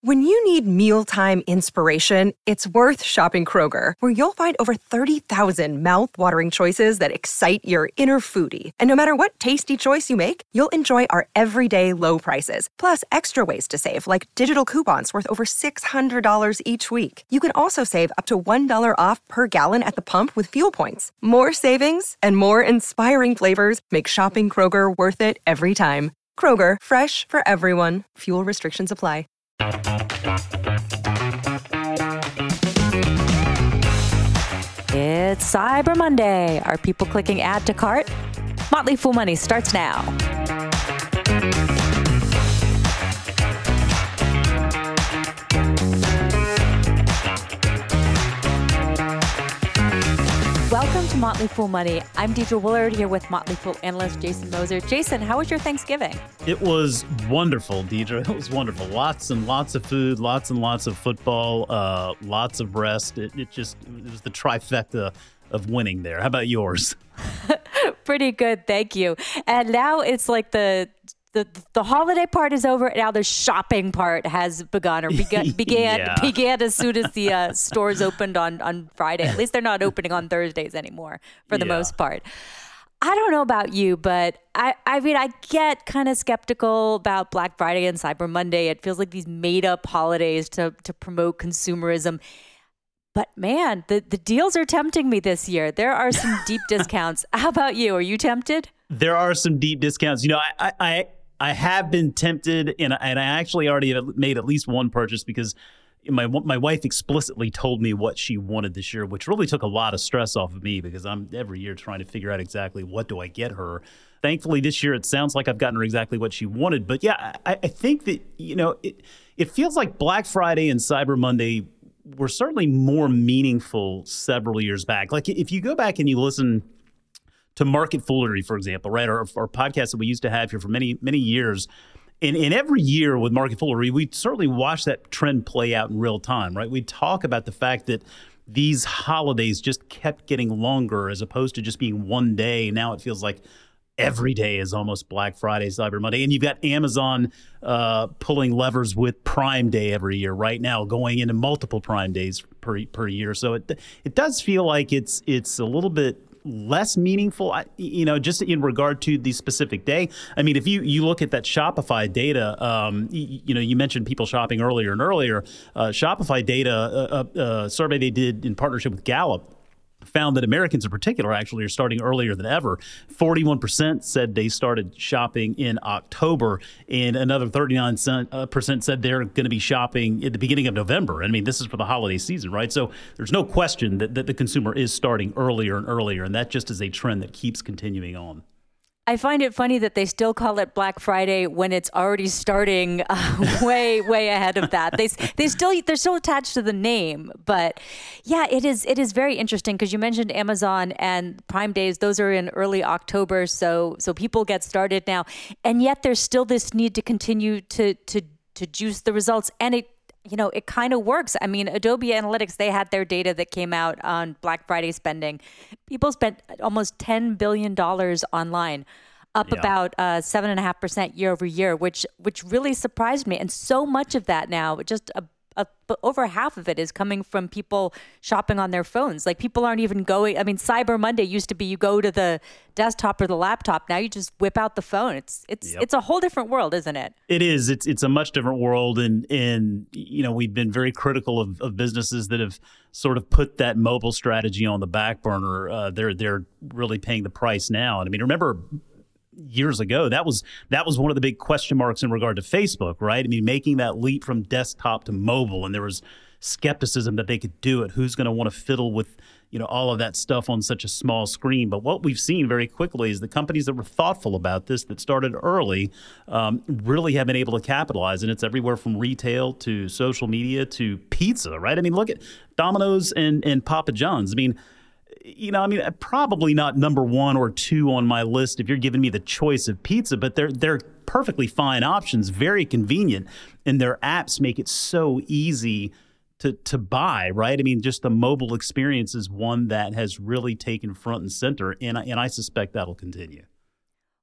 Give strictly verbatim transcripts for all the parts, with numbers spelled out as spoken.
When you need mealtime inspiration, it's worth shopping Kroger, where you'll find over thirty thousand mouth-watering choices that excite your inner foodie. And no matter what tasty choice you make, you'll enjoy our everyday low prices, plus extra ways to save, like digital coupons worth over six hundred dollars each week. You can also save up to one dollar off per gallon at the pump with fuel points. More savings and more inspiring flavors make shopping Kroger worth it every time. Kroger, fresh for everyone. Fuel restrictions apply. It's Cyber Monday. Are people clicking add to cart? Motley Fool Money starts now. Welcome to Motley Fool Money. I'm Deidre Willard here with Motley Fool analyst Jason Moser. Jason, how was your Thanksgiving? It was wonderful, Deidre. It was wonderful. Lots and lots of food, lots and lots of football, uh, lots of rest. It, it just it was the trifecta of winning there. How about yours? Pretty good, thank you. And now it's like the the the holiday part is over. Now the shopping part has begun or begun, began yeah. began as soon as the uh, stores opened on, on Friday. At least they're not opening on Thursdays anymore for the yeah. most part. I don't know about you, but I, I mean, I get kind of skeptical about Black Friday and Cyber Monday. It feels like these made up holidays to, to promote consumerism. But man, the, the deals are tempting me this year. There are some deep discounts. How about you? Are you tempted? There are some deep discounts. You know, I I, I, I have been tempted, and, and I actually already have made at least one purchase because my my wife explicitly told me what she wanted this year, which really took a lot of stress off of me because I'm every year trying to figure out exactly what do I get her. Thankfully, this year it sounds like I've gotten her exactly what she wanted. But yeah, I, I think that, you know, it, it feels like Black Friday and Cyber Monday were certainly more meaningful several years back. Like if you go back and you listen to Market Foolery, for example, right, or our podcast that we used to have here for many, many years, and, and every year with Market Foolery, we certainly watch that trend play out in real time, right? We talk about the fact that these holidays just kept getting longer as opposed to just being one day. Now it feels like every day is almost Black Friday, Cyber Monday. And you've got Amazon uh, pulling levers with Prime Day every year right now, going into multiple Prime Days per per year. So it it does feel like it's it's a little bit less meaningful, you know, just in regard to the specific day. I mean, if you, you look at that Shopify data, um, you, you know, you mentioned people shopping earlier and earlier. Uh, Shopify data, a, a, a survey they did in partnership with Gallup, found that Americans in particular actually are starting earlier than ever. forty-one percent said they started shopping in October, and another thirty-nine percent said they're going to be shopping at the beginning of November. I mean, this is for the holiday season, right? So there's no question that, that the consumer is starting earlier and earlier, and that just is a trend that keeps continuing on. I find it funny that they still call it Black Friday when it's already starting uh, way, way ahead of that. They they still they're still attached to the name, but yeah, it is it is very interesting because you mentioned Amazon and Prime Days; those are in early October, so so people get started now, and yet there's still this need to continue to to to juice the results, and it. You know, it kind of works. I mean, Adobe Analytics, they had their data that came out on Black Friday spending. People spent almost ten billion dollars online, up yeah. about uh, seven point five percent year over year, which which really surprised me. And so much of that now, just a, a, over half of it is coming from people shopping on their phones. Like people aren't even going. I mean, Cyber Monday used to be you go to the desktop or the laptop. Now you just whip out the phone. It's it's yep. it's a whole different world, isn't it? It is. It's it's a much different world, and and you know we've been very critical of, of businesses that have sort of put that mobile strategy on the back burner. Uh, they're they're really paying the price now. And I mean, remember years ago, that was that was one of the big question marks in regard to Facebook, right? I mean, making that leap from desktop to mobile, and there was skepticism that they could do it. Who's going to want to fiddle with, you know, all of that stuff on such a small screen? But what we've seen very quickly is the companies that were thoughtful about this, that started early, um, really have been able to capitalize. And it's everywhere from retail to social media to pizza, right? I mean, look at Domino's and, and Papa John's. I mean, you know, I mean, probably not number one or two on my list if you're giving me the choice of pizza, but they're they're perfectly fine options, very convenient, and their apps make it so easy to to buy, right? I mean, just the mobile experience is one that has really taken front and center, and I, and I suspect that'll continue.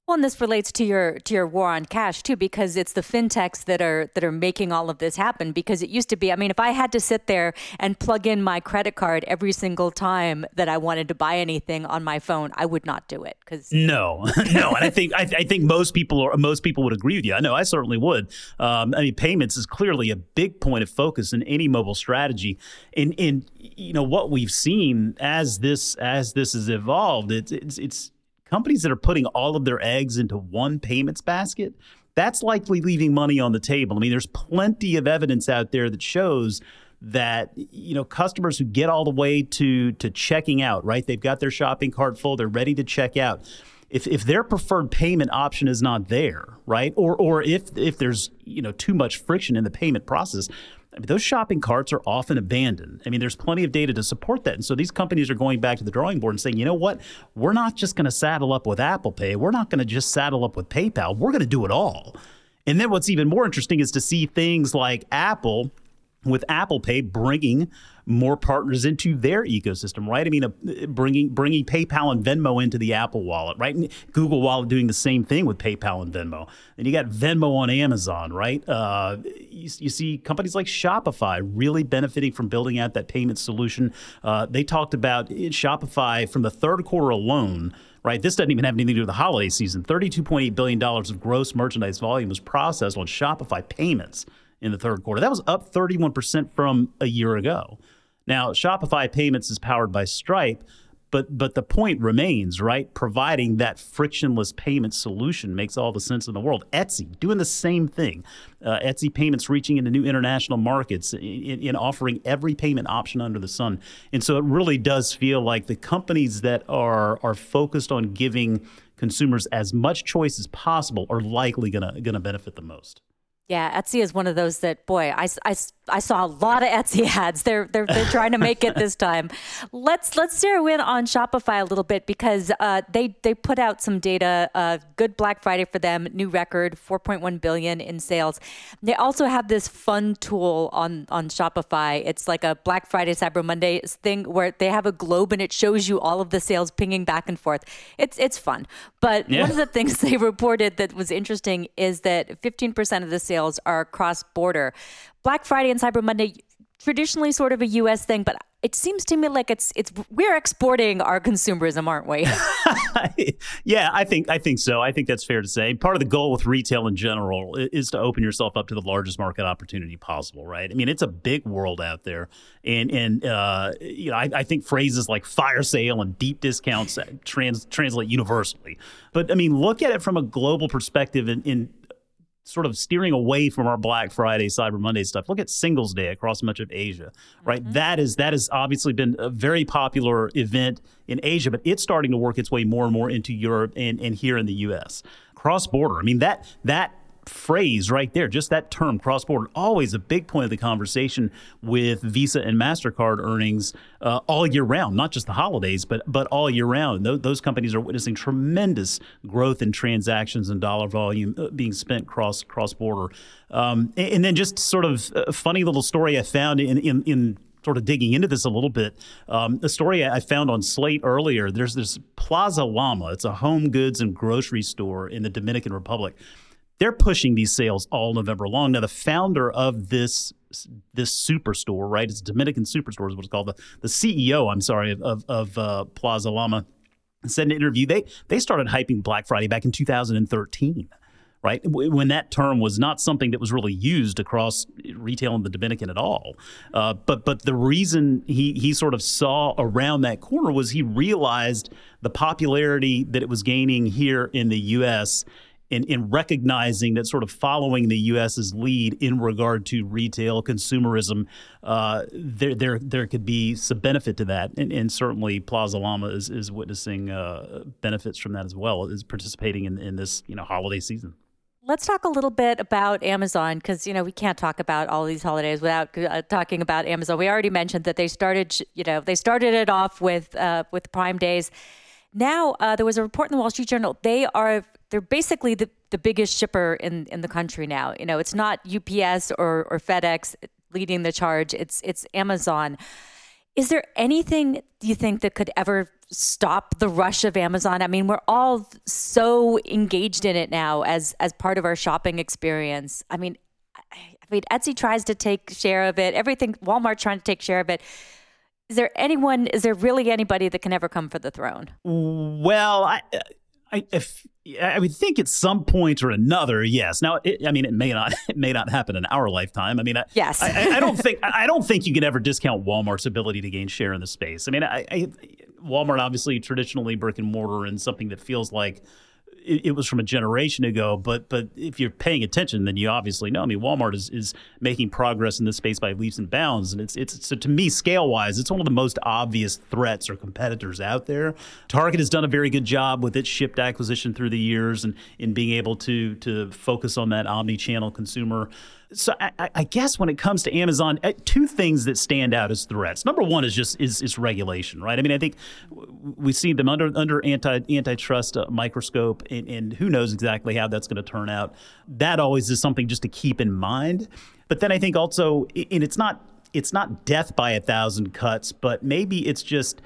Well, and this relates to your to your war on cash too, because it's the fintechs that are that are making all of this happen. Because it used to be, I mean, if I had to sit there and plug in my credit card every single time that I wanted to buy anything on my phone, I would not do it. Because no, no, and I think I, I think most people or most people would agree with you. I know I certainly would. Um, I mean, payments is clearly a big point of focus in any mobile strategy. And and you know what we've seen as this as this has evolved, it's it's it's. companies that are putting all of their eggs into one payments basket, that's likely leaving money on the table. I mean, there's plenty of evidence out there that shows that, you know, customers who get all the way to to checking out, right? They've got their shopping cart full, they're ready to check out. If if their preferred payment option is not there, right? Or or if if there's, you know, too much friction in the payment process, I mean, those shopping carts are often abandoned. I mean, there's plenty of data to support that. And so these companies are going back to the drawing board and saying, you know what? We're not just going to saddle up with Apple Pay. We're not going to just saddle up with PayPal. We're going to do it all. And then what's even more interesting is to see things like Apple with Apple Pay bringing more partners into their ecosystem, right? I mean, uh, bringing bringing PayPal and Venmo into the Apple Wallet, right? And Google Wallet doing the same thing with PayPal and Venmo. And you got Venmo on Amazon, right? Uh, you, you see companies like Shopify really benefiting from building out that payment solution. Uh, they talked about in Shopify from the third quarter alone, right? This doesn't even have anything to do with the holiday season. thirty-two point eight billion dollars of gross merchandise volume was processed on Shopify payments in the third quarter. That was up thirty-one percent from a year ago. Now, Shopify Payments is powered by Stripe, but but the point remains, right? Providing that frictionless payment solution makes all the sense in the world. Etsy doing the same thing. Uh, Etsy Payments reaching into new international markets in, in offering every payment option under the sun. And so it really does feel like the companies that are are focused on giving consumers as much choice as possible are likely gonna gonna benefit the most. Yeah, Etsy is one of those that, boy, I, I, I saw a lot of Etsy ads. They're they're they're trying to make it this time. Let's let's zero in on Shopify a little bit because uh, they they put out some data. Uh, good Black Friday for them, new record, four point one billion in sales. They also have this fun tool on on Shopify. It's like a Black Friday, Cyber Monday thing where they have a globe and it shows you all of the sales pinging back and forth. It's it's fun. But yeah. One of the things they reported that was interesting is that fifteen percent of the sales are cross-border. Black Friday and Cyber Monday, traditionally sort of a U S thing, but it seems to me like it's it's we're exporting our consumerism, aren't we? Yeah, I think I think so. I think that's fair to say. Part of the goal with retail in general is to open yourself up to the largest market opportunity possible, right? I mean, it's a big world out there, and and uh, you know, I, I think phrases like fire sale and deep discounts trans, translate universally. But I mean, look at it from a global perspective in. in sort of steering away from our Black Friday, Cyber Monday stuff. Look at Singles Day across much of Asia, right? Mm-hmm. That is that has obviously been a very popular event in Asia, but it's starting to work its way more and more into Europe and, and here in the U S. Cross-border, I mean, that that phrase right there, just that term, cross-border, always a big point of the conversation with Visa and MasterCard earnings uh, all year round, not just the holidays, but but all year round. Those, those companies are witnessing tremendous growth in transactions and dollar volume uh, being spent cross cross-border. Um, and, and then just sort of a funny little story I found in in, in sort of digging into this a little bit. Um, a story I found on Slate earlier, there's this Plaza Llama. It's a home goods and grocery store in the Dominican Republic. They're pushing these sales all November long. Now, the founder of this this superstore, right? It's a Dominican superstore is what it's called. The, the C E O, I'm sorry, of, of, of uh, Plaza Llama said in an interview, they, they started hyping Black Friday back in two thousand thirteen, right? When that term was not something that was really used across retail in the Dominican at all. Uh, but but the reason he, he sort of saw around that corner was he realized the popularity that it was gaining here in the U S In, in recognizing that sort of following the U S's lead in regard to retail consumerism, uh, there there there could be some benefit to that. And, and certainly Plaza Llama is, is witnessing uh, benefits from that as well, is participating in, in this you know holiday season. Let's talk a little bit about Amazon because, you know, we can't talk about all these holidays without uh, talking about Amazon. We already mentioned that they started, you know, they started it off with uh, with Prime Days. Now, uh, there was a report in the Wall Street Journal. They are they're basically the, the biggest shipper in, in the country now. You know, it's not U P S or, or FedEx leading the charge. It's it's Amazon. Is there anything you think that could ever stop the rush of Amazon? I mean, we're all so engaged in it now as as part of our shopping experience. I mean, I, I mean, Etsy tries to take share of it. Everything, Walmart trying to take share of it. Is there anyone? Is there really anybody that can ever come for the throne? Well, I, I, if, I would think at some point or another, yes. Now, it, I mean, it may not, it may not happen in our lifetime. I mean, I, yes. I, I don't think, I don't think you can ever discount Walmart's ability to gain share in the space. I mean, I, I Walmart obviously traditionally brick and mortar and something that feels like it, it was from a generation ago. But but if you're paying attention, then you obviously know. I mean, Walmart is is making progress in this space by leaps and bounds, and it's it's so to me, scale wise, it's one of the most obvious threats or competitors out there. Target has done a very good job with its Shipt acquisition through the years, and in being able to to focus on that omni-channel consumer. So I, I guess when it comes to Amazon, two things that stand out as threats. Number one is just is, is regulation, right? I mean, I think we see them under under anti antitrust uh, microscope, and, and who knows exactly how that's going to turn out. That always is something just to keep in mind. But then I think also, and it's not it's not death by a thousand cuts, but maybe it's just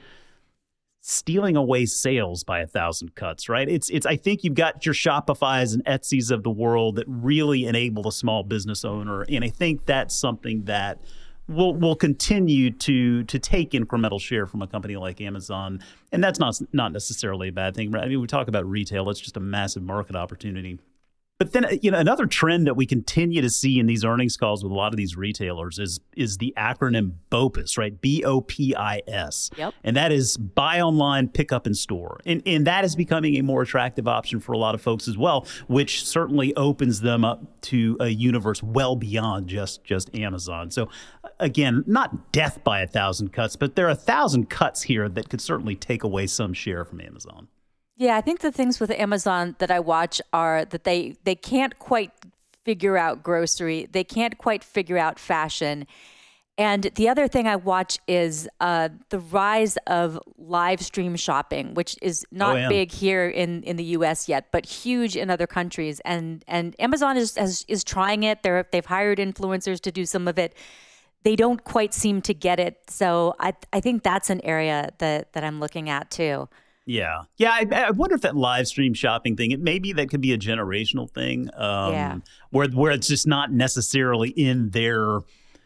stealing away sales by a thousand cuts, right? It's it's. I think you've got your Shopify's and Etsy's of the world that really enable a small business owner, and I think that's something that will will continue to to take incremental share from a company like Amazon, and that's not not necessarily a bad thing. I mean, we talk about retail; it's just a massive market opportunity. But then, you know, another trend that we continue to see in these earnings calls with a lot of these retailers is is the acronym BOPIS, right? B O P I S. Yep. And that is buy online, pick up in store. And, and that is becoming a more attractive option for a lot of folks as well, which certainly opens them up to a universe well beyond just, just Amazon. So, again, not death by a thousand cuts, but there are a thousand cuts here that could certainly take away some share from Amazon. Yeah, I think the things with Amazon that I watch are that they, they can't quite figure out grocery. They can't quite figure out fashion. And the other thing I watch is uh, the rise of live stream shopping, which is not oh, yeah. big here in, in the U S yet, but huge in other countries. And and Amazon is is, is trying it. They're, they've hired influencers to do some of it. They don't quite seem to get it. So I I think that's an area that, that I'm looking at too. Yeah. Yeah. I, I wonder if that live stream shopping thing, it maybe that could be a generational thing um, yeah. where where it's just not necessarily in their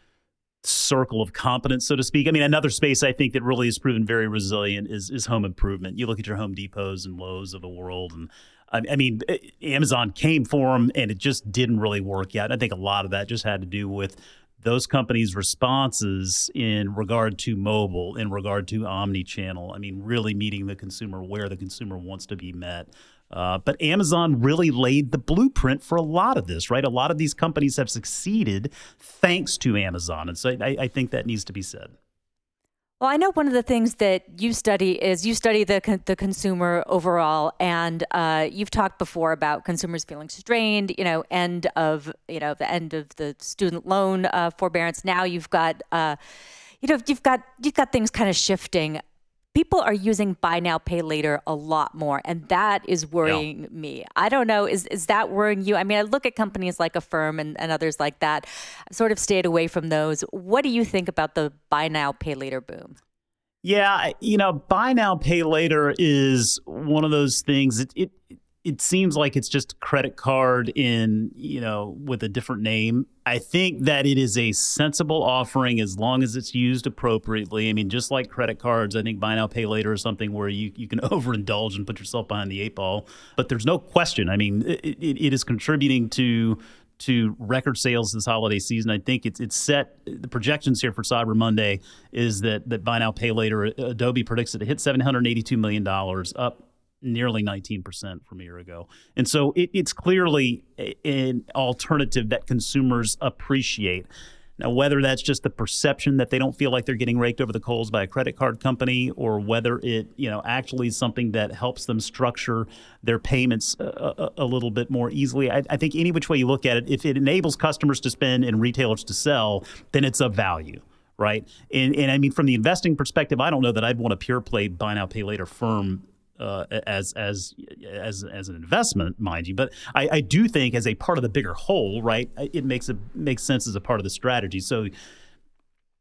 circle of competence, so to speak. I mean, another space I think that really has proven very resilient is is home improvement. You look at your Home Depots and Lowe's of the world, and I, I mean, Amazon came for them and it just didn't really work out. And I think a lot of that just had to do with those companies' responses in regard to mobile, in regard to omni-channel. I mean, really meeting the consumer where the consumer wants to be met. Uh, but Amazon really laid the blueprint for a lot of this, right? A lot of these companies have succeeded thanks to Amazon. And so I, I think that needs to be said. Well, I know one of the things that you study is you study the con- the consumer overall, and uh, you've talked before about consumers feeling strained. You know, end of you know the end of the student loan uh, forbearance. Now you've got uh, you know you've got you've got things kind of shifting. People are using buy now, pay later a lot more, and that is worrying yeah. me. I don't know, is is that worrying you? I mean, I look at companies like Affirm and, and others like that. I've sort of stayed away from those. What do you think about the buy now, pay later boom? Yeah, you know, buy now, pay later is one of those things. It it it seems like it's just a credit card in, you know, with a different name. I think that it is a sensible offering as long as it's used appropriately. I mean, just like credit cards, I think buy now, pay later is something where you, you can overindulge and put yourself behind the eight ball. But there's no question. I mean, it, it, it is contributing to to record sales this holiday season. I think it's it's set. The projections here for Cyber Monday is that that buy now, pay later, Adobe predicts it to hit seven hundred eighty-two million dollars, up nearly nineteen percent from a year ago. And so it, it's clearly a, an alternative that consumers appreciate. Now, whether that's just the perception that they don't feel like they're getting raked over the coals by a credit card company, or whether it, you know, actually is something that helps them structure their payments a, a, a little bit more easily. I, I think any which way you look at it, if it enables customers to spend and retailers to sell, then it's of value. Right. And, and I mean, from the investing perspective, I don't know that I'd want a pure play buy now, pay later firm Uh, as as as as an investment, mind you, but I, I do think as a part of the bigger whole, right, it makes a makes sense as a part of the strategy. So,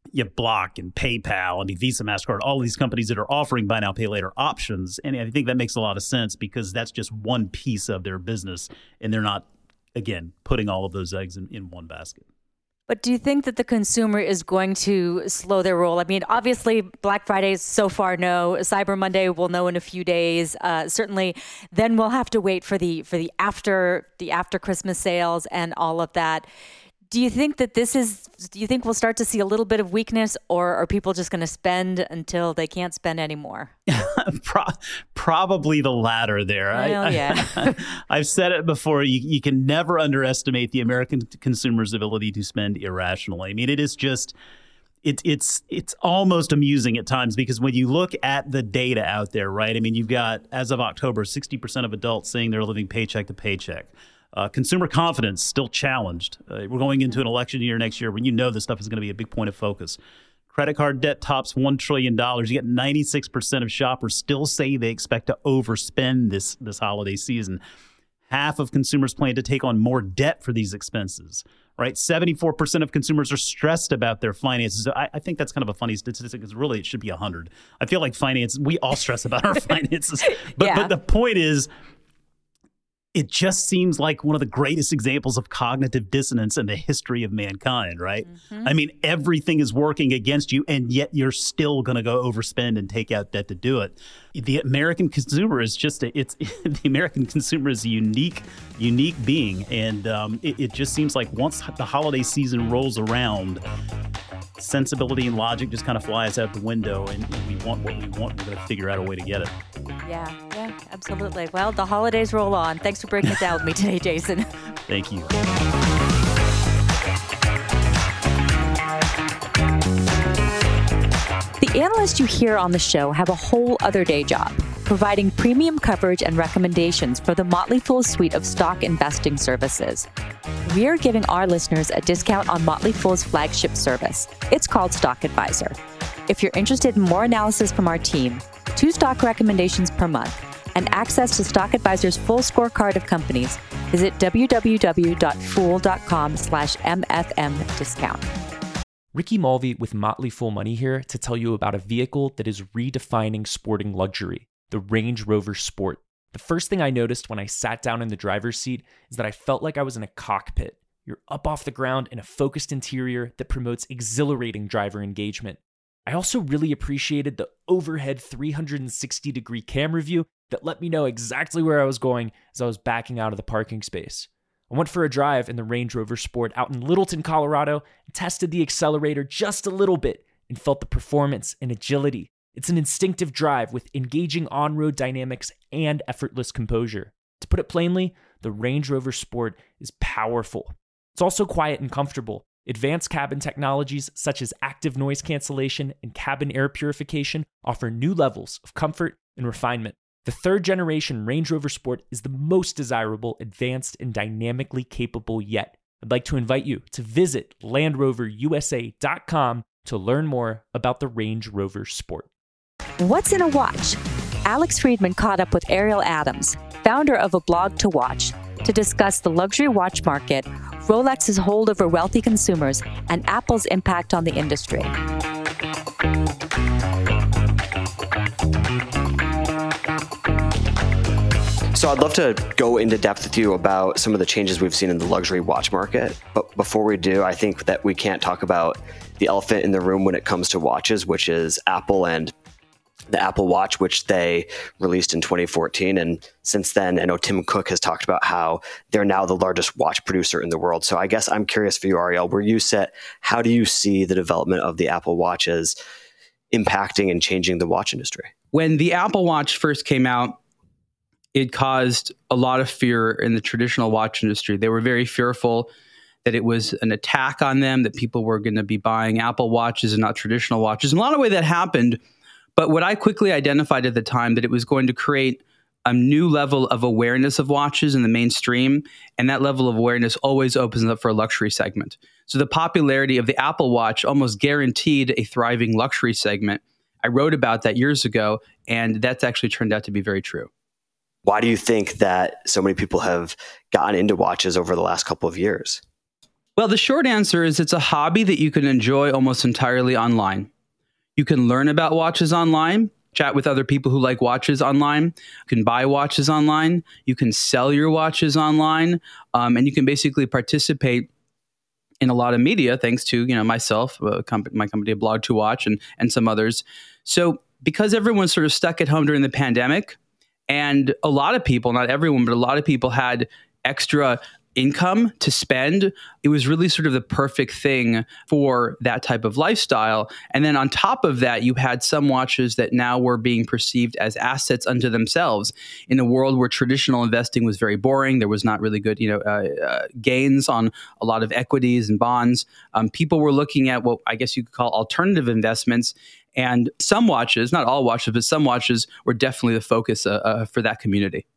You have Block and PayPal, I mean, Visa, MasterCard, all these companies that are offering buy now, pay later options. And I think that makes a lot of sense because that's just one piece of their business. And they're not, again, putting all of those eggs in, in one basket. But do you think that the consumer is going to slow their roll? I mean, obviously, Black Friday is so far no. Cyber Monday we'll know in a few days. Uh, certainly, then we'll have to wait for the for the after the after Christmas sales and all of that. Do you think that this is? Do you think we'll start to see a little bit of weakness, or are people just going to spend until they can't spend anymore? Pro- probably the latter there. Well, I, yeah. I, I've said it before. You, you can never underestimate the American consumer's ability to spend irrationally. I mean, it is just, it, it's it's almost amusing at times because when you look at the data out there, right? I mean, you've got, as of October, sixty percent of adults saying they're living paycheck to paycheck. Uh, consumer confidence still challenged. Uh, we're going into an election year next year when you know this stuff is going to be a big point of focus. Credit card debt tops one trillion dollars. You get ninety-six percent of shoppers still say they expect to overspend this, this holiday season. Half of consumers plan to take on more debt for these expenses, right? seventy-four percent of consumers are stressed about their finances. So I, I think that's kind of a funny statistic because really it should be one hundred. I feel like finance, we all stress about our finances. But, yeah. but the point is, it just seems like one of the greatest examples of cognitive dissonance in the history of mankind, right? Mm-hmm. I mean, everything is working against you, and yet you're still going to go overspend and take out debt to do it. The American consumer is just a, it's the American consumer is a unique, unique being, and um, it, it just seems like once the holiday season rolls around, sensibility and logic just kind of flies out the window, and, and we want what we want. We're going to figure out a way to get it. Yeah, yeah, absolutely. Well, the holidays roll on. Thanks for breaking it down with me today, Jason. Thank you. The analysts you hear on the show have a whole other day job, providing premium coverage and recommendations for the Motley Fool suite of stock investing services. We are giving our listeners a discount on Motley Fool's flagship service. It's called Stock Advisor. If you're interested in more analysis from our team, two stock recommendations per month, and access to Stock Advisor's full scorecard of companies, visit www.fool.com slash MFM discount. Ricky Mulvey with Motley Fool Money here to tell you about a vehicle that is redefining sporting luxury, the Range Rover Sport. The first thing I noticed when I sat down in the driver's seat is that I felt like I was in a cockpit. You're up off the ground in a focused interior that promotes exhilarating driver engagement. I also really appreciated the overhead three hundred sixty degree camera view that let me know exactly where I was going as I was backing out of the parking space. I went for a drive in the Range Rover Sport out in Littleton, Colorado, and tested the accelerator just a little bit and felt the performance and agility. It's an instinctive drive with engaging on-road dynamics and effortless composure. To put it plainly, the Range Rover Sport is powerful. It's also quiet and comfortable. Advanced cabin technologies such as active noise cancellation and cabin air purification offer new levels of comfort and refinement. The third generation Range Rover Sport is the most desirable, advanced, and dynamically capable yet. I'd like to invite you to visit land rover u s a dot com to learn more about the Range Rover Sport. What's in a watch? Alex Friedman caught up with Ariel Adams, founder of A Blog to Watch, to discuss the luxury watch market, Rolex's hold over wealthy consumers, and Apple's impact on the industry. So I'd love to go into depth with you about some of the changes we've seen in the luxury watch market. But before we do, I think that we can't talk about the elephant in the room when it comes to watches, which is Apple and the Apple Watch, which they released in twenty fourteen. And since then, I know Tim Cook has talked about how they're now the largest watch producer in the world. So I guess I'm curious for you, Ariel, where you sit, how do you see the development of the Apple Watches impacting and changing the watch industry? When the Apple Watch first came out, it caused a lot of fear in the traditional watch industry. They were very fearful that it was an attack on them, that people were going to be buying Apple Watches and not traditional watches. In a lot of ways that happened. But what I quickly identified at the time, that it was going to create a new level of awareness of watches in the mainstream. And that level of awareness always opens up for a luxury segment. So the popularity of the Apple Watch almost guaranteed a thriving luxury segment. I wrote about that years ago, and that's actually turned out to be very true. Why do you think that so many people have gotten into watches over the last couple of years? Well, the short answer is it's a hobby that you can enjoy almost entirely online. You can learn about watches online, chat with other people who like watches online. You can buy watches online. You can sell your watches online. Um, and you can basically participate in a lot of media, thanks to, you know, myself, uh, comp- my company, Blog to Watch, and, and some others. So because everyone's sort of stuck at home during the pandemic, and a lot of people, not everyone, but a lot of people had extra income to spend, it was really sort of the perfect thing for that type of lifestyle. And then on top of that, you had some watches that now were being perceived as assets unto themselves in a world where traditional investing was very boring. There was not really good, you know, uh, uh, gains on a lot of equities and bonds. Um, people were looking at what I guess you could call alternative investments. And some watches, not all watches, but some watches were definitely the focus uh, uh, for that community.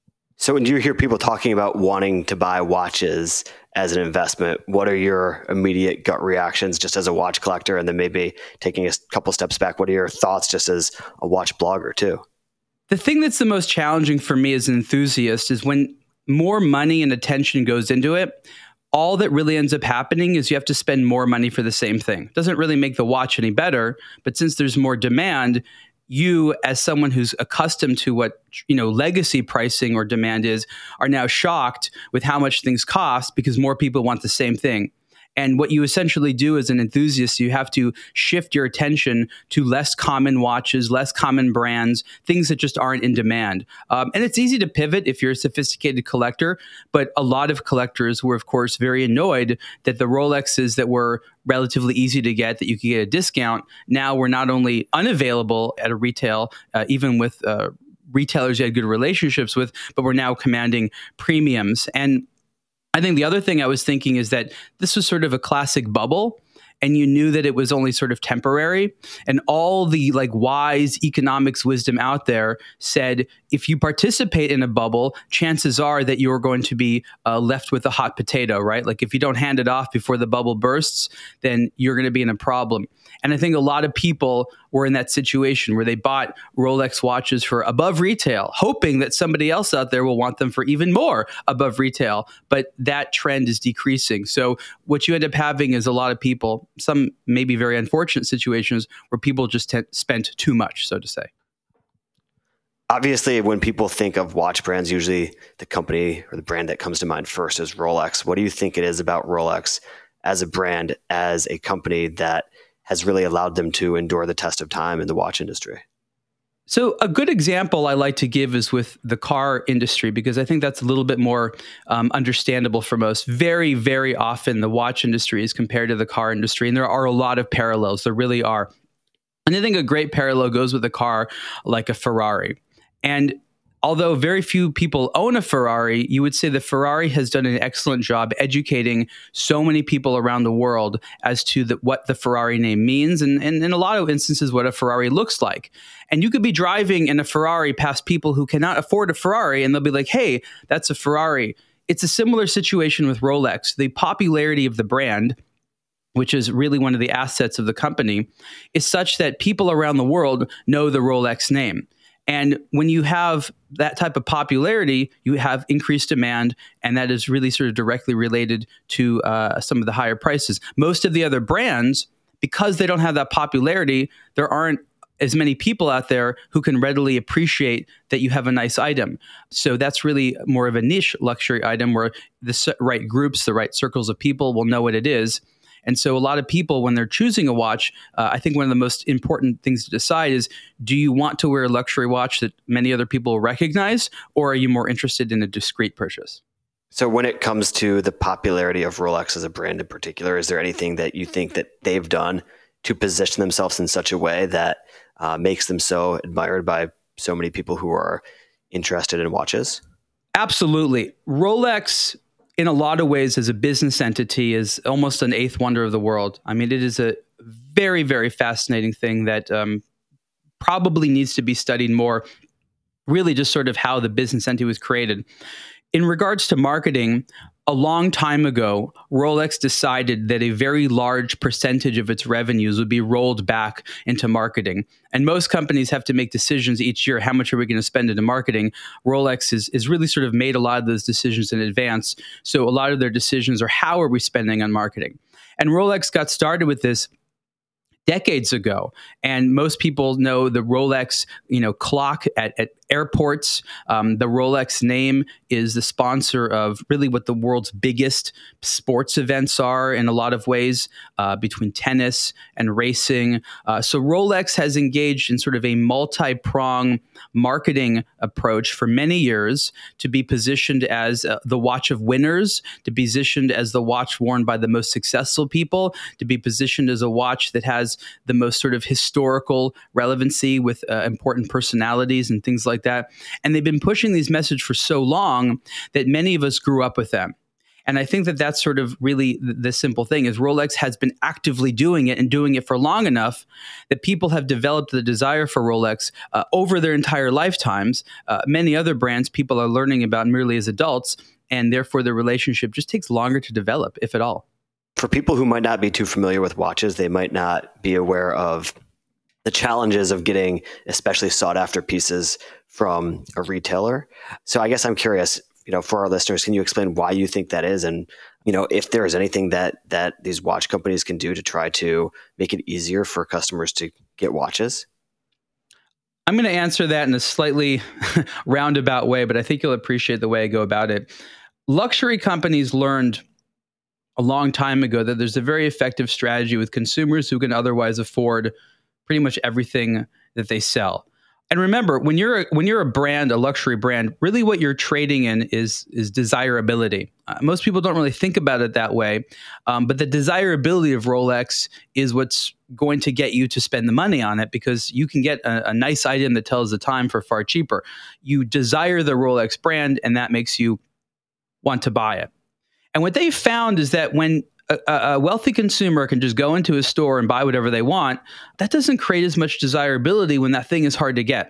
So when you hear people talking about wanting to buy watches as an investment, what are your immediate gut reactions just as a watch collector? And then maybe taking a couple steps back, what are your thoughts just as a watch blogger too? The thing that's the most challenging for me as an enthusiast is when more money and attention goes into it, all that really ends up happening is you have to spend more money for the same thing. It doesn't really make the watch any better, but since there's more demand, you, as someone who's accustomed to what, you know, legacy pricing or demand is, are now shocked with how much things cost because more people want the same thing. And what you essentially do as an enthusiast, you have to shift your attention to less common watches, less common brands, things that just aren't in demand. Um, and it's easy to pivot if you're a sophisticated collector, but a lot of collectors were, of course, very annoyed that the Rolexes that were relatively easy to get, that you could get a discount, now were not only unavailable at a retail, uh, even with uh, retailers you had good relationships with, but were now commanding premiums. And I think the other thing I was thinking is that this was sort of a classic bubble, and you knew that it was only sort of temporary. And all the like wise economics wisdom out there said, if you participate in a bubble, chances are that you're going to be uh, left with a hot potato, right? Like if you don't hand it off before the bubble bursts, then you're going to be in a problem. And I think a lot of people were in that situation where they bought Rolex watches for above retail, hoping that somebody else out there will want them for even more above retail. But that trend is decreasing. So what you end up having is a lot of people, some maybe very unfortunate situations where people just t- spent too much, so to say. Obviously, when people think of watch brands, usually the company or the brand that comes to mind first is Rolex. What do you think it is about Rolex as a brand, as a company, that has really allowed them to endure the test of time in the watch industry? So a good example I like to give is with the car industry, because I think that's a little bit more um, understandable for most. Very, very often the watch industry is compared to the car industry, and there are a lot of parallels. There really are. And I think a great parallel goes with a car like a Ferrari. And although very few people own a Ferrari, you would say that Ferrari has done an excellent job educating so many people around the world as to the, what the Ferrari name means, and, and in a lot of instances, what a Ferrari looks like. And you could be driving in a Ferrari past people who cannot afford a Ferrari, and they'll be like, hey, that's a Ferrari. It's a similar situation with Rolex. The popularity of the brand, which is really one of the assets of the company, is such that people around the world know the Rolex name. And when you have that type of popularity, you have increased demand, and that is really sort of directly related to uh, some of the higher prices. Most of the other brands, because they don't have that popularity, there aren't as many people out there who can readily appreciate that you have a nice item. So that's really more of a niche luxury item where the right groups, the right circles of people will know what it is. And so a lot of people, when they're choosing a watch, uh, I think one of the most important things to decide is, do you want to wear a luxury watch that many other people recognize, or are you more interested in a discreet purchase? So when it comes to the popularity of Rolex as a brand in particular, is there anything that you think that they've done to position themselves in such a way that uh, makes them so admired by so many people who are interested in watches? Absolutely. Rolex, in a lot of ways, as a business entity, is almost an eighth wonder of the world. I mean, it is a very, very fascinating thing that um, probably needs to be studied more, really just sort of how the business entity was created. In regards to marketing, a long time ago, Rolex decided that a very large percentage of its revenues would be rolled back into marketing. And most companies have to make decisions each year. How much are we going to spend into marketing? Rolex is, is really sort of made a lot of those decisions in advance. So a lot of their decisions are, how are we spending on marketing? And Rolex got started with this decades ago. And most people know the Rolex, you know, clock at, at airports. Um, the Rolex name is the sponsor of really what the world's biggest sports events are in a lot of ways, uh, between tennis and racing. Uh, so Rolex has engaged in sort of a multi-prong marketing approach for many years to be positioned as uh, the watch of winners, to be positioned as the watch worn by the most successful people, to be positioned as a watch that has the most sort of historical relevancy with uh, important personalities and things like that. And they've been pushing these messages for so long that many of us grew up with them. And I think that that's sort of really the, the simple thing is Rolex has been actively doing it and doing it for long enough that people have developed the desire for Rolex uh, over their entire lifetimes. Uh, many other brands people are learning about merely as adults, and therefore the relationship just takes longer to develop, if at all. For people who might not be too familiar with watches, they might not be aware of the challenges of getting especially sought after pieces from a retailer. So I guess I'm curious, you know, for our listeners, can you explain why you think that is? And, you know, if there is anything that that these watch companies can do to try to make it easier for customers to get watches? I'm going to answer that in a slightly roundabout way, but I think you'll appreciate the way I go about it. Luxury companies learned a long time ago that there's a very effective strategy with consumers who can otherwise afford pretty much everything that they sell. And remember, when you're a, when you're a brand, a luxury brand, really what you're trading in is is desirability. Uh, most people don't really think about it that way, um, but the desirability of Rolex is what's going to get you to spend the money on it, because you can get a, a nice item that tells the time for far cheaper. You desire the Rolex brand, and that makes you want to buy it. And what they found is that when a, a wealthy consumer can just go into a store and buy whatever they want, that doesn't create as much desirability when that thing is hard to get.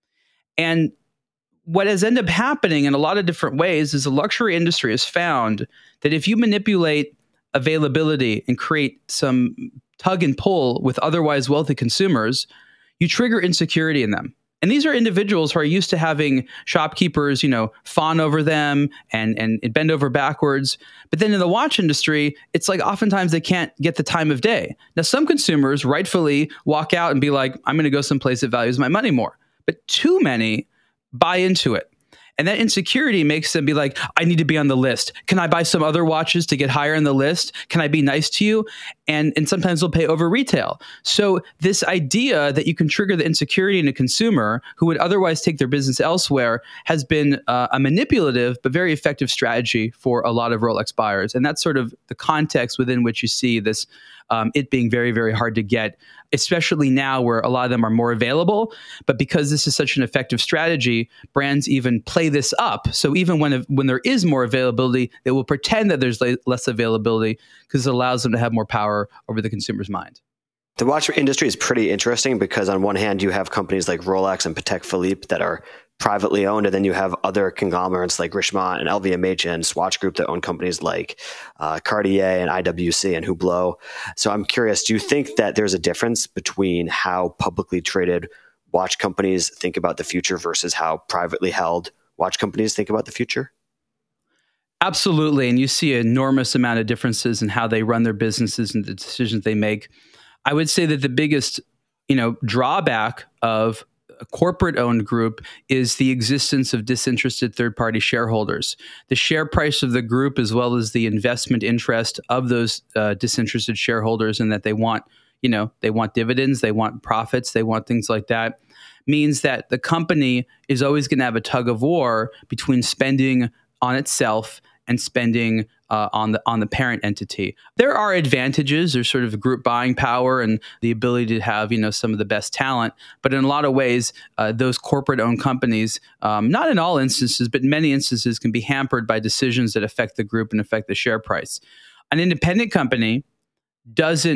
And what has ended up happening in a lot of different ways is the luxury industry has found that if you manipulate availability and create some tug and pull with otherwise wealthy consumers, you trigger insecurity in them. And these are individuals who are used to having shopkeepers, you know, fawn over them and, and bend over backwards. But then in the watch industry, it's like oftentimes they can't get the time of day. Now, some consumers rightfully walk out and be like, I'm going to go someplace that values my money more. But too many buy into it. And that insecurity makes them be like, I need to be on the list. Can I buy some other watches to get higher on the list? Can I be nice to you? And, and sometimes they'll pay over retail. So this idea that you can trigger the insecurity in a consumer who would otherwise take their business elsewhere has been uh, a manipulative but very effective strategy for a lot of Rolex buyers. And that's sort of the context within which you see this, um, it being very, very hard to get, especially now where a lot of them are more available. But because this is such an effective strategy, brands even play this up. So even when when there is more availability, they will pretend that there's less availability because it allows them to have more power over the consumer's mind. The watch industry is pretty interesting because on one hand, you have companies like Rolex and Patek Philippe that are privately owned, and then you have other conglomerates like Richemont and L V M H and Swatch Group that own companies like uh, Cartier and I W C and Hublot. So I'm curious, do you think that there's a difference between how publicly traded watch companies think about the future versus how privately held watch companies think about the future? Absolutely. And you see an enormous amount of differences in how they run their businesses and the decisions they make. I would say that the biggest, you know, drawback of a corporate-owned group is the existence of disinterested third-party shareholders. The share price of the group, as well as the investment interest of those uh, disinterested shareholders, and that they want, you know, they want dividends, they want profits, they want things like that, means that the company is always going to have a tug of war between spending on itself and spending uh, on the on the parent entity. There are advantages. There's sort of group buying power and the ability to have, you know, some of the best talent. But in a lot of ways, uh, those corporate-owned companies, um, not in all instances, but in many instances, can be hampered by decisions that affect the group and affect the share price. An independent company doesn't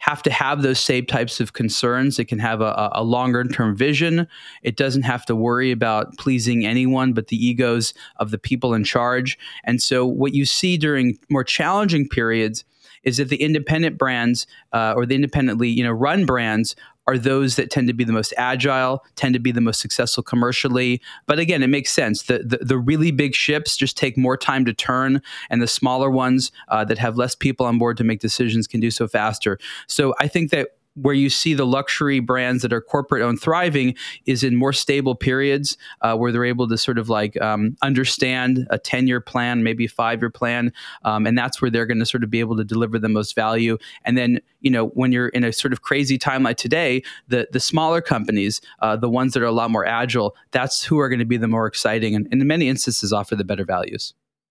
have to have those same types of concerns. It can have a, a longer term vision. It doesn't have to worry about pleasing anyone but the egos of the people in charge. And so what you see during more challenging periods is that the independent brands uh, or the independently you know run brands are those that tend to be the most agile, tend to be the most successful commercially. But again, it makes sense. The the, the really big ships just take more time to turn, and the smaller ones uh, that have less people on board to make decisions can do so faster. So I think that where you see the luxury brands that are corporate owned thriving is in more stable periods uh, where they're able to sort of like um, understand a ten year plan, maybe a five year plan. Um, and that's where they're going to sort of be able to deliver the most value. And then, you know, when you're in a sort of crazy time like today, the, the smaller companies, uh, the ones that are a lot more agile, that's who are going to be the more exciting and, and in many instances offer the better values.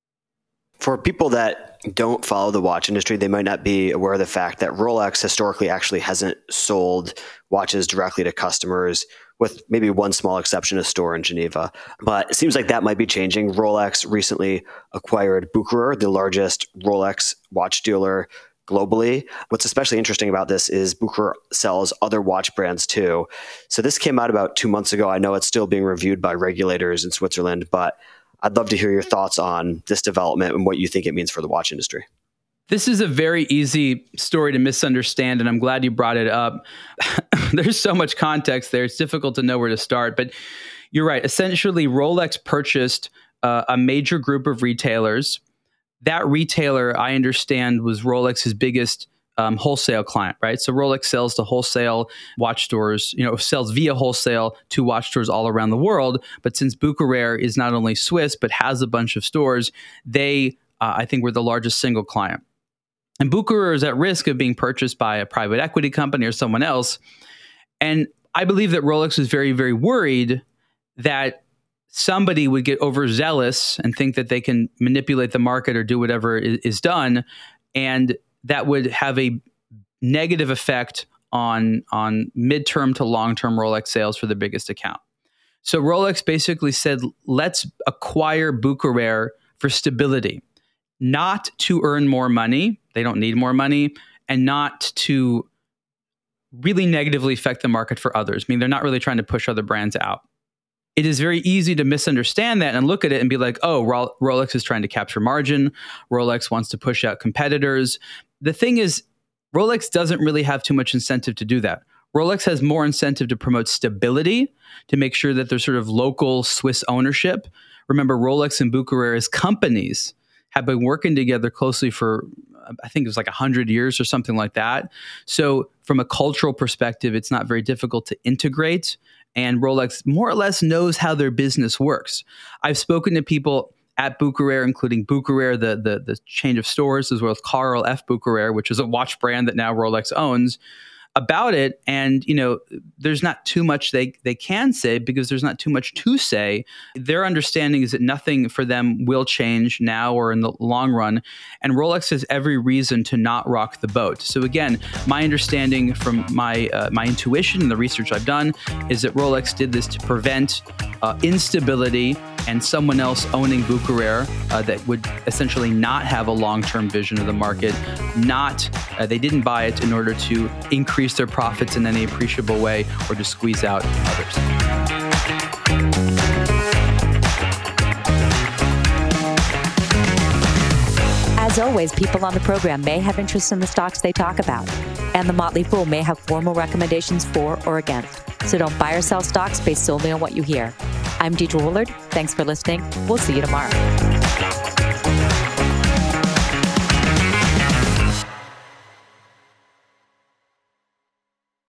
For people that don't follow the watch industry, they might not be aware of the fact that Rolex historically actually hasn't sold watches directly to customers, with maybe one small exception, a store in Geneva. But it seems like that might be changing. Rolex recently acquired Bucherer, the largest Rolex watch dealer globally. What's especially interesting about this is Bucherer sells other watch brands too. So this came out about two months ago. I know it's still being reviewed by regulators in Switzerland, but I'd love to hear your thoughts on this development and what you think it means for the watch industry. This is a very easy story to misunderstand, and I'm glad you brought it up. There's so much context there. It's difficult to know where to start, but you're right. Essentially, Rolex purchased uh, a major group of retailers. That retailer, I understand, was Rolex's biggest Um, wholesale client, right? So Rolex sells to wholesale watch stores, you know, sells via wholesale to watch stores all around the world. But since Bucherer is not only Swiss, but has a bunch of stores, they, uh, I think, were the largest single client. And Bucherer is at risk of being purchased by a private equity company or someone else. And I believe that Rolex was very, very worried that somebody would get overzealous and think that they can manipulate the market or do whatever is, is done. And that would have a negative effect on, on midterm to long-term Rolex sales for the biggest account. So Rolex basically said, let's acquire Bucherer for stability, not to earn more money. They don't need more money, and not to really negatively affect the market for others. I mean, they're not really trying to push other brands out. It is very easy to misunderstand that and look at it and be like, oh, Rolex is trying to capture margin. Rolex wants to push out competitors. The thing is, Rolex doesn't really have too much incentive to do that. Rolex has more incentive to promote stability, to make sure that there's sort of local Swiss ownership. Remember, Rolex and Bucherer as companies have been working together closely for, I think it was like one hundred years or something like that. So from a cultural perspective, it's not very difficult to integrate. And Rolex more or less knows how their business works. I've spoken to people at Bucherer, including Bucherer, the, the, the chain of stores, as well as Karl F. Bucherer, which is a watch brand that now Rolex owns, about it. And, you know, there's not too much they, they can say because there's not too much to say. Their understanding is that nothing for them will change now or in the long run. And Rolex has every reason to not rock the boat. So again, my understanding from my uh, my intuition and the research I've done is that Rolex did this to prevent uh, instability and someone else owning Bucherer uh, that would essentially not have a long-term vision of the market. Not, uh, they didn't buy it in order to increase their profits in any appreciable way or to squeeze out others. As always, people on the program may have interest in the stocks they talk about, and the Motley Fool may have formal recommendations for or against. So don't buy or sell stocks based solely on what you hear. I'm Deidre Woolard. Thanks for listening. We'll see you tomorrow.